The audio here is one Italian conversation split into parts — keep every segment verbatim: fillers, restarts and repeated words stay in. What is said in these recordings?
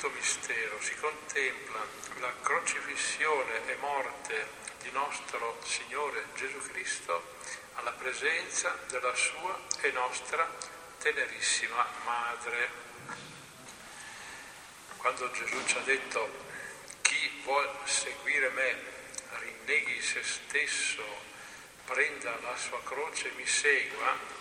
quinto mistero si contempla la crocifissione e morte di nostro Signore Gesù Cristo alla presenza della sua e nostra tenerissima Madre. Quando Gesù ci ha detto: chi vuol seguire me, rinneghi se stesso, prenda la sua croce e mi segua,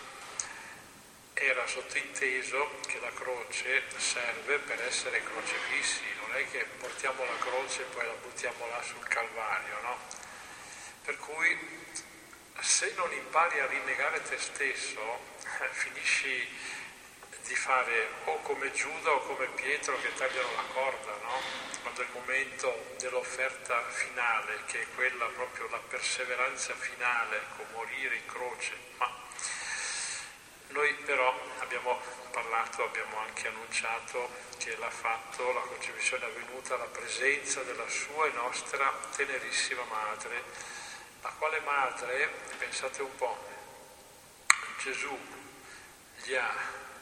era sottinteso che la croce serve per essere crocifissi, non è che portiamo la croce e poi la buttiamo là sul Calvario, no? Per cui se non impari a rinnegare te stesso, eh, finisci di fare o come Giuda o come Pietro che tagliano la corda, no? Quando è il momento dell'offerta finale, che è quella proprio la perseveranza finale, ecco, morire in croce. Ma noi però abbiamo parlato, abbiamo anche annunciato che l'ha fatto, la crocifissione è avvenuta alla presenza della sua e nostra tenerissima Madre, la quale Madre, pensate un po', Gesù gli ha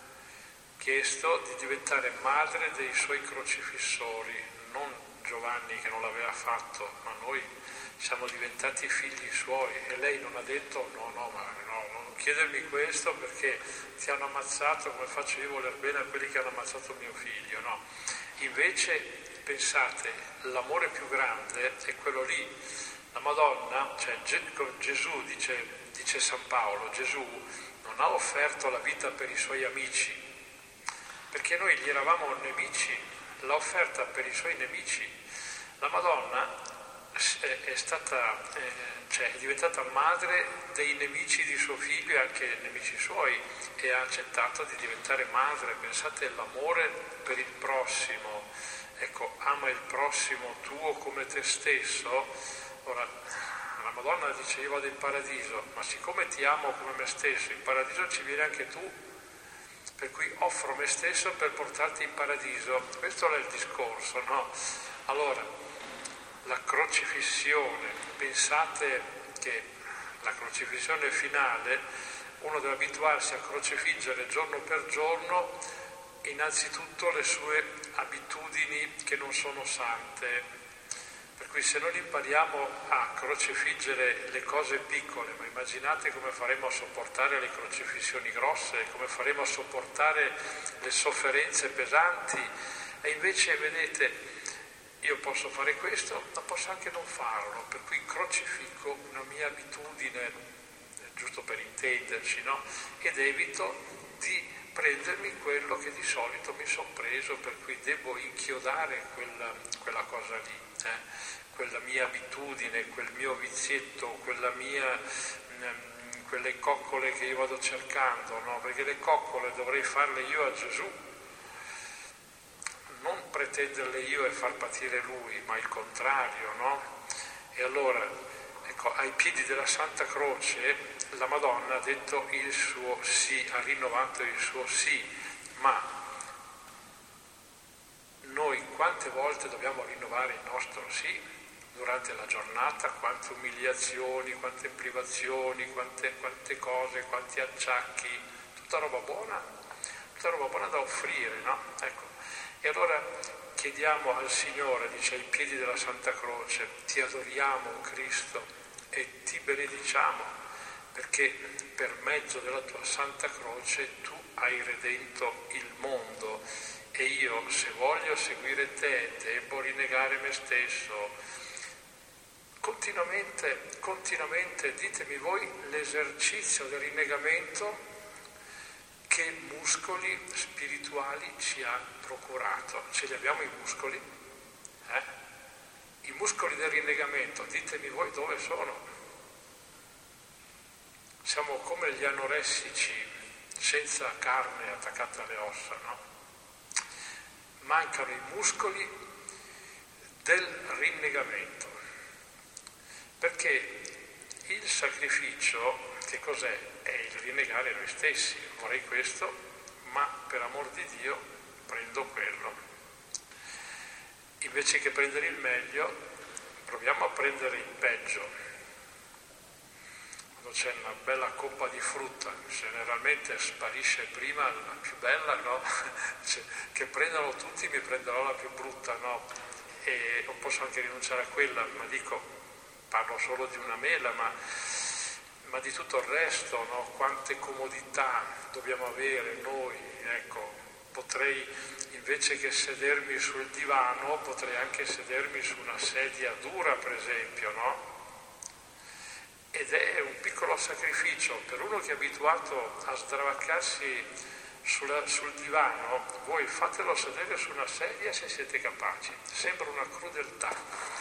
chiesto di diventare madre dei suoi crocifissori, non Giovanni che non l'aveva fatto, ma noi siamo diventati figli suoi, e lei non ha detto no, no, ma no, non chiedermi questo perché ti hanno ammazzato, come faccio io a voler bene a quelli che hanno ammazzato mio figlio, no. Invece, pensate, l'amore più grande è quello lì. La Madonna, cioè Gesù, dice, dice San Paolo, Gesù non ha offerto la vita per i suoi amici, perché noi gli eravamo nemici, l'ha offerta per i suoi nemici. La Madonna è, è stata, eh, cioè è diventata madre dei nemici di suo figlio e anche nemici suoi, e ha accettato di diventare madre. Pensate all'amore per il prossimo, ecco, ama il prossimo tuo come te stesso. Ora, la Madonna dice: io vado in paradiso, ma siccome ti amo come me stesso, in paradiso ci vieni anche tu, per cui offro me stesso per portarti in paradiso. Questo è il discorso, no? Allora, la crocifissione, pensate che la crocifissione finale, uno deve abituarsi a crocifiggere giorno per giorno innanzitutto le sue abitudini che non sono sante. Per cui se non impariamo a crocifiggere le cose piccole, ma immaginate come faremo a sopportare le crocifissioni grosse, come faremo a sopportare le sofferenze pesanti. E invece, vedete, io posso fare questo, ma posso anche non farlo, per cui crocifico una mia abitudine, giusto per intenderci, no? Ed evito di prendermi quello che di solito mi sono preso, per cui devo inchiodare quella, quella cosa lì, eh? Quella mia abitudine, quel mio vizietto, quella mia, mh, quelle coccole che io vado cercando, no? Perché le coccole dovrei farle io a Gesù, non pretenderle io e far patire lui, ma il contrario, no? E allora, ecco, ai piedi della Santa Croce la Madonna ha detto il suo sì, ha rinnovato il suo sì, ma noi quante volte dobbiamo rinnovare il nostro sì durante la giornata? Quante umiliazioni, quante privazioni, quante, quante cose, quanti acciacchi, tutta roba buona, tutta roba buona da offrire, no? Ecco. E allora chiediamo al Signore, dice ai piedi della Santa Croce, ti adoriamo Cristo e ti benediciamo, perché per mezzo della tua Santa Croce tu hai redento il mondo, e io, se voglio seguire te, devo rinnegare me stesso. Continuamente, continuamente, ditemi voi, l'esercizio del rinnegamento che muscoli spirituali ci ha procurato. Ce li abbiamo i muscoli? Eh? I muscoli del rinnegamento, ditemi voi dove sono. Siamo come gli anoressici senza carne attaccata alle ossa, no? Mancano i muscoli del rinnegamento, perché il sacrificio, che cos'è? È il rinnegare noi stessi. Vorrei questo, ma per amor di Dio prendo quello. Invece che prendere il meglio, proviamo a prendere il peggio. Quando c'è una bella coppa di frutta, generalmente sparisce prima la più bella, no? Cioè, che prendano tutti, mi prenderò la più brutta, no? E o posso anche rinunciare a quella, ma dico, parlo solo di una mela, ma, ma di tutto il resto, no? Quante comodità dobbiamo avere noi, ecco, potrei, invece che sedermi sul divano, potrei anche sedermi su una sedia dura, per esempio, no? Ed è un piccolo sacrificio per uno che è abituato a sdravaccarsi sulla, sul divano. Voi fatelo sedere su una sedia se siete capaci, sembra una crudeltà.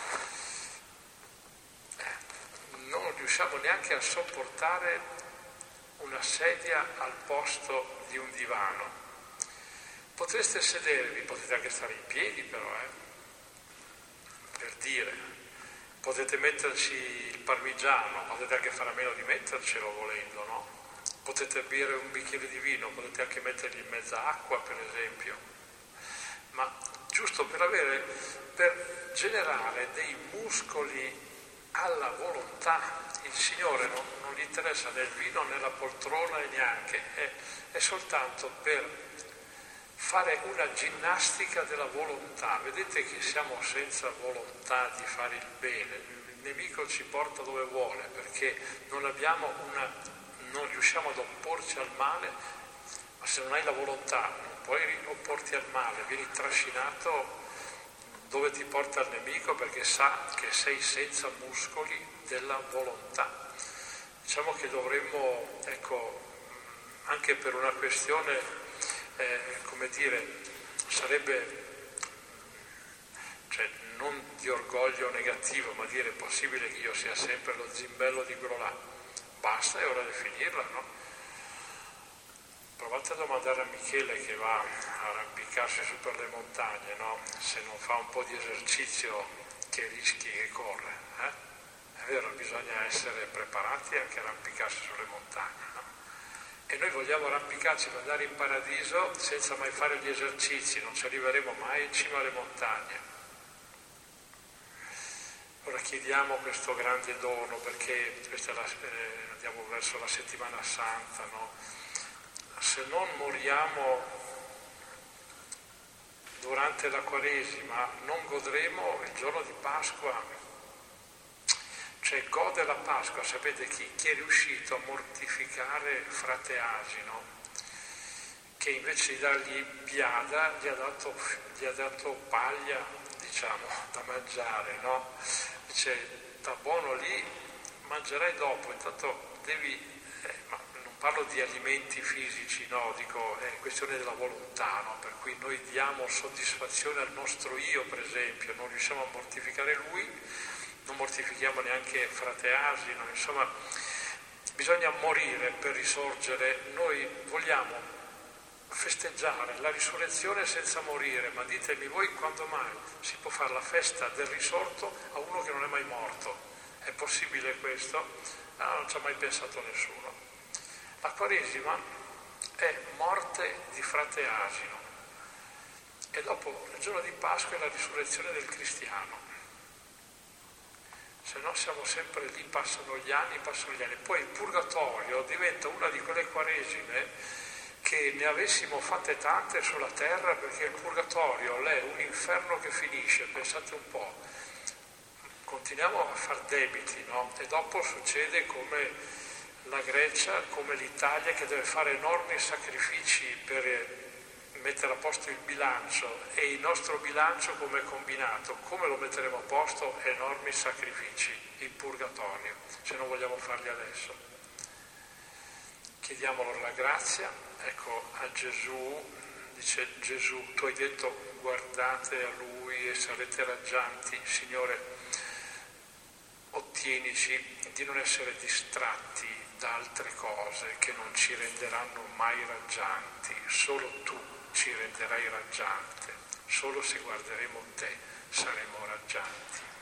Eh, non riusciamo neanche a sopportare una sedia al posto di un divano. Potreste sedervi, potete anche stare in piedi però, eh, per dire. Potete metterci il parmigiano, potete anche fare a meno di mettercelo volendo, no? Potete bere un bicchiere di vino, potete anche mettergli in mezza acqua, per esempio. Ma giusto per avere, per generare dei muscoli alla volontà. Il Signore non, non gli interessa né il vino né la poltrona e neanche, è, è soltanto per fare una ginnastica della volontà. Vedete che siamo senza volontà di fare il bene, il nemico ci porta dove vuole perché non abbiamo una, non riusciamo ad opporci al male, ma se non hai la volontà non puoi opporti al male, vieni trascinato dove ti porta il nemico perché sa che sei senza muscoli della volontà. Diciamo che dovremmo, ecco, anche per una questione Eh, come dire, sarebbe, cioè non di orgoglio negativo, ma dire è possibile che io sia sempre lo zimbello di quello là. Basta, è ora di finirla, no? Provate a domandare a Michele che va a arrampicarsi su per le montagne, no? Se non fa un po' di esercizio che rischi che corre, eh? È vero, bisogna essere preparati anche a arrampicarsi sulle montagne, no? E noi vogliamo arrampicarci per andare in paradiso senza mai fare gli esercizi, non ci arriveremo mai in cima alle montagne. Ora chiediamo questo grande dono perché questa è la, eh, andiamo verso la settimana santa, no? Se non moriamo durante la Quaresima non godremo il giorno di Pasqua. Cioè gode la Pasqua, sapete chi, chi è riuscito a mortificare frate Asino, che invece di dargli biada gli ha dato, gli ha dato paglia, diciamo, da mangiare, no? Dice, sta buono lì, mangerai dopo, intanto devi, eh, ma non parlo di alimenti fisici, no, dico, è questione della volontà, no? Per cui noi diamo soddisfazione al nostro io, per esempio, non riusciamo a mortificare lui, non mortifichiamo neanche frate Asino, insomma bisogna morire per risorgere. Noi vogliamo festeggiare la risurrezione senza morire, ma ditemi voi quando mai si può fare la festa del risorto a uno che non è mai morto? È possibile questo? Ah, non ci ha mai pensato nessuno. La Quaresima è morte di frate Asino e dopo il giorno di Pasqua è la risurrezione del cristiano. Se no siamo sempre lì, passano gli anni, passano gli anni. Poi il purgatorio diventa una di quelle quaresime che ne avessimo fatte tante sulla terra, perché il purgatorio è un inferno che finisce, pensate un po'. Continuiamo a far debiti, no? E dopo succede come la Grecia, come l'Italia che deve fare enormi sacrifici per mettere a posto il bilancio, e il nostro bilancio come è combinato, come lo metteremo a posto? Enormi sacrifici in purgatorio, se non vogliamo farli adesso. Chiediamo allora la grazia, ecco a Gesù, dice Gesù, tu hai detto guardate a Lui e sarete raggianti, Signore, ottienici di non essere distratti da altre cose che non ci renderanno mai raggianti, solo tu ci renderai raggiante, solo se guarderemo te saremo raggianti.